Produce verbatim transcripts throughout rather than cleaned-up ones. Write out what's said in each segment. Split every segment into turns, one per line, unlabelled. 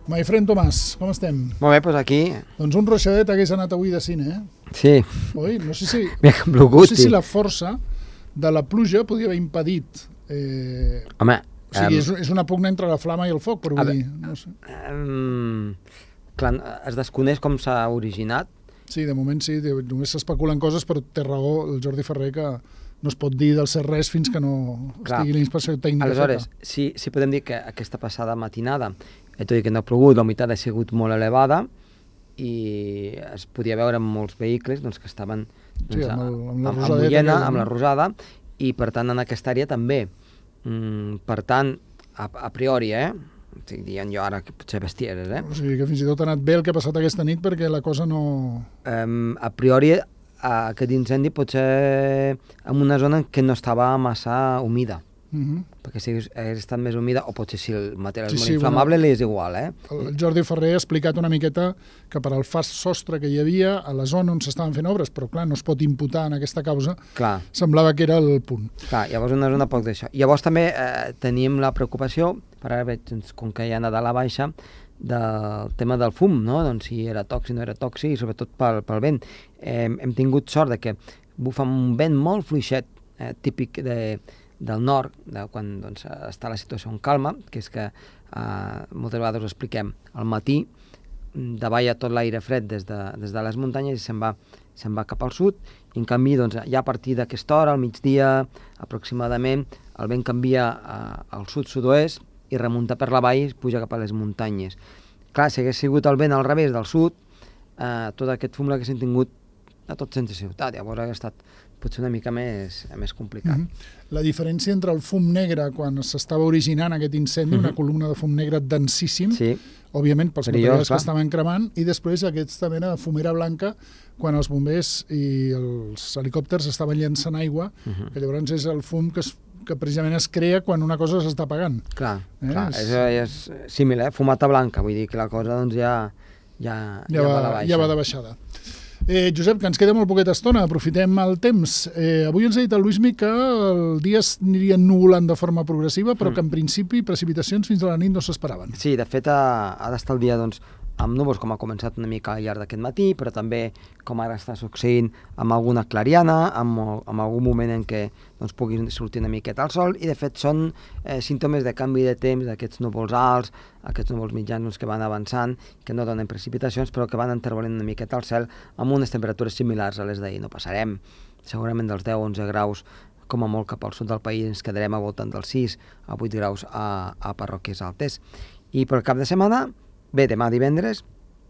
My friend Tomàs, com estem?
Molt bé, doncs aquí...
Doncs un ruixadet hagués anat avui de cine, eh?
Sí.
Oi? No sé si,
M'he blogut,
no sé si la força de la pluja podia haver impedit... Eh...
Home...
O sigui,
um...
és, és una pugna entre la flama i el foc, però vull dir... No sé.
Um... Clar, es desconeix com s'ha originat.
Sí, de moment sí, només s'especulen coses, però té raó el Jordi Ferrer que no es pot dir del ser res fins que no
Clar.
estigui la inspecció tècnica
Aleshores,
feta.
sí, sí podem dir que aquesta passada matinada, tot i que no ha plogut, la humitat ha sigut molt elevada i es podia veure en molts vehicles doncs, que estaven doncs,
Sí, amb, el, amb la
amb, amb
rosadeta
mullena,
aquella,
amb
no?
la rosada, i per tant en aquesta àrea també. Mm, per tant, a, a priori, eh? Estic dient jo ara que potser bestieres, eh?
O sigui que fins i tot ha anat bé el que ha passat aquesta nit perquè la cosa no...
Um, a priori, aquest incendi pot ser en una zona que no estava massa humida,
Uh -huh.
perquè si hagués estat més humida, o potser si el material
Sí,
és molt
sí,
inflamable,
bueno,
li és igual, eh?
El Jordi Ferrer ha explicat una miqueta que per al fast sostre que hi havia a la zona on s'estaven fent obres, però clar, no es pot imputar en aquesta causa,
Clar,
semblava que era el punt.
clar, llavors una zona poc d'això. Llavors també eh, teníem la preocupació, per ara veig, doncs, com que hi ha Nadal a baixa, del tema del fum, no? Doncs si era tòxic, no era tòxic, i sobretot pel, pel vent. Eh, hem tingut sort de que bufa un vent molt fluixet, eh, típic de, del nord, de quan doncs, està la situació en calma, que és que eh, moltes vegades ho expliquem, al matí davalla tot l'aire fred des de, des de les muntanyes i se'n va, se'n va cap al sud, i en canvi doncs, ja a partir d'aquesta hora, al migdia aproximadament, el vent canvia eh, al sud-sud-oest i remunta per la vall i puja cap a les muntanyes. Clar, si hagués sigut el vent al revés del sud, eh, tot aquest fum l'haguessin tingut a tot sense ciutat, llavors hauria estat potser una mica més, més complicat.
Uh -huh. La diferència entre el fum negre quan s'estava originant aquest incendi, uh -huh. una columna de fum negre densíssim,
Sí.
òbviament pels
Perillós,
materials
clar.
que estaven cremant, i després aquesta mena de fumera blanca quan els bombers i els helicòpters estaven llançant aigua,
Uh -huh.
que llavors és el fum que, es, que precisament es crea quan una cosa s'està apagant.
Clar,
Eh,
clar,
és-
és, és símil, eh? Fumata blanca, vull dir que la cosa doncs, ja, ja,
Ja, va,
va de baixa.
ja va de baixada. Eh, Josep, que ens queda molt poqueta estona, aprofitem el temps. Eh, avui ens ha dit el Luismi que el dia aniria ennuvolant de forma progressiva, però
Mm.
que en principi precipitacions fins a la nit no s'esperaven.
Sí, de fet ha, ha d'estar el dia doncs, amb núvols, com ha començat una mica al llarg d'aquest matí, però també com ara està succeint amb alguna clariana, amb, amb algun moment en què doncs, pugui sortir una miqueta al sol, i de fet són eh, símptomes de canvi de temps d'aquests núvols alts, aquests núvols mitjans doncs, que van avançant, que no donen precipitacions, però que van enterbolint una miqueta al cel amb unes temperatures similars a les d'ahir. No passarem segurament dels deu a onze graus, com a molt cap al sud del país, ens quedarem al voltant dels sis a vuit graus a, a parròquies altes. I per cap de setmana, bé, demà divendres,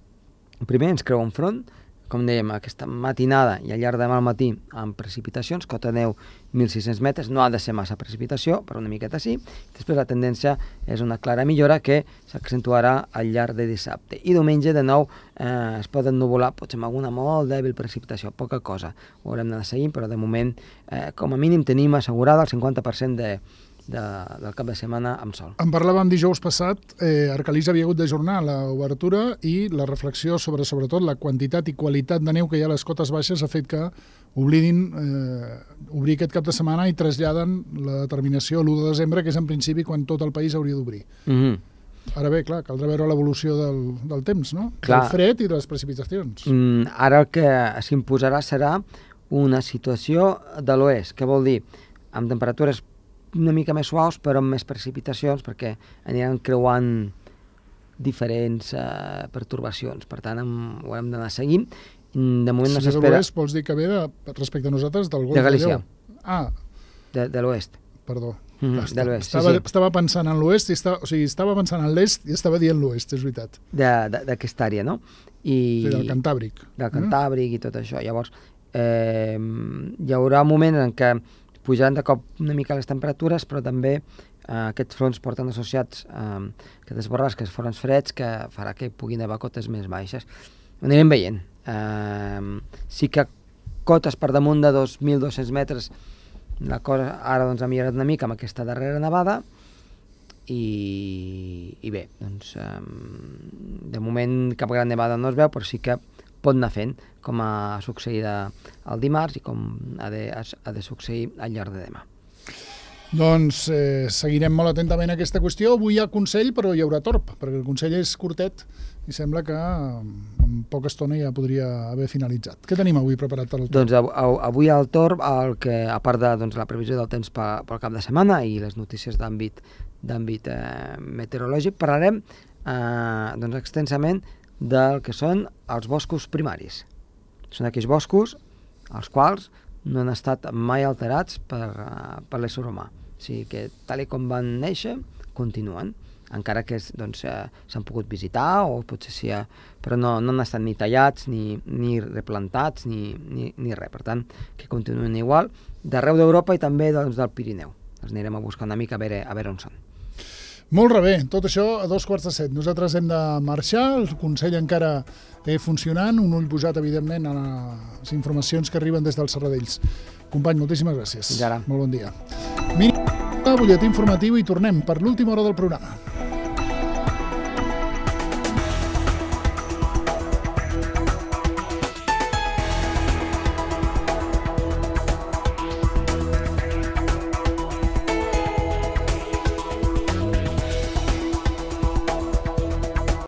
primer ens creu un front, com dèiem, aquesta matinada i al llarg de demà al matí amb precipitacions, cota neu mil sis-cents metres, no ha de ser massa precipitació, però una miqueta sí. Després la tendència és una clara millora que s'accentuarà al llarg de dissabte. I diumenge, de nou, eh, es poden nuvolar, potser amb alguna molt dèbil precipitació, poca cosa. Ho haurem d'anar seguint, però de moment, eh, com a mínim, tenim assegurada el cinquanta per cent de De, del cap de setmana amb sol.
En parlàvem dijous passat, eh, Arcalís havia hagut d'ajornar l'obertura i la reflexió sobre, sobretot, la quantitat i qualitat de neu que hi ha a les cotes baixes ha fet que oblidin eh, obrir aquest cap de setmana i traslladen la determinació a l'u de desembre, que és en principi quan tot el país hauria d'obrir.
Mm-hmm.
Ara bé, clar, caldrà veure l'evolució del, del temps, no?
Clar.
Del fred i de les precipitacions.
Mm, ara el que s'imposarà serà una situació de l'oest, que vol dir amb temperatures una mica més suaus, però amb més precipitacions, perquè aniran creuant diferents eh, pertorbacions. Per tant, amb, ho hem d'anar seguint. De moment no
Si ve de
s'espera...
l'oest, vols dir que ve de, respecte a nosaltres del Golf
De Galícia.
Lleó? Ah,
De, de l'oest.
perdó.
Mm-hmm, de l'oest, sí,
estava,
sí.
estava pensant en l'oest, i estava, o sigui, estava pensant en l'est i estava dient l'oest, és veritat.
D'aquesta àrea, no? I,
Sí, del Cantàbric.
Del Cantàbric i tot això. Llavors, eh, hi haurà moments en què pujaran de cop una mica les temperatures, però també eh, aquests fronts porten associats eh, aquestes borrasques, fronts freds, que farà que puguin haver cotes més baixes. Ho anirem veient. Eh, sí que cotes per damunt de dos mil dos-cents metres, la cosa ara doncs, ha millorat una mica amb aquesta darrera nevada, i, i bé, doncs, eh, de moment cap gran nevada no es veu, però sí que pot anar fent, com ha succeït el dimarts i com ha de, ha de succeir al llarg de demà.
Doncs eh, seguirem molt atentament aquesta qüestió. Avui hi ha Consell, però hi haurà torb, perquè el Consell és curtet i sembla que en poca estona ja podria haver finalitzat. Què tenim avui preparat per al torb?
Doncs av av avui al torb, el que, a part de doncs, la previsió del temps pel, pel cap de setmana i les notícies d'àmbit d'àmbit eh, meteorològic, parlarem eh, doncs, extensament del que són els boscos primaris. Són aquells boscos els quals no han estat mai alterats per, uh, per l'ésser humà. O sigui que, tal i com van néixer, continuen, encara que doncs, uh, s'han pogut visitar, o potser sí, uh, però no, no han estat ni tallats, ni, ni replantats, ni, ni, ni res. Per tant, que continuen igual, d'arreu d'Europa i també doncs, del Pirineu. Els anirem a buscar una mica a veure, a veure on són.
Molt bé, tot això a dos quarts de set. Nosaltres hem de marxar, el Consell encara eh, funcionant, un ull posat, evidentment, a les informacions que arriben des dels Serradells. Company, moltíssimes gràcies.
Fins ara.
Molt bon dia. Mínim, butlletí informatiu i tornem per l'última hora del programa.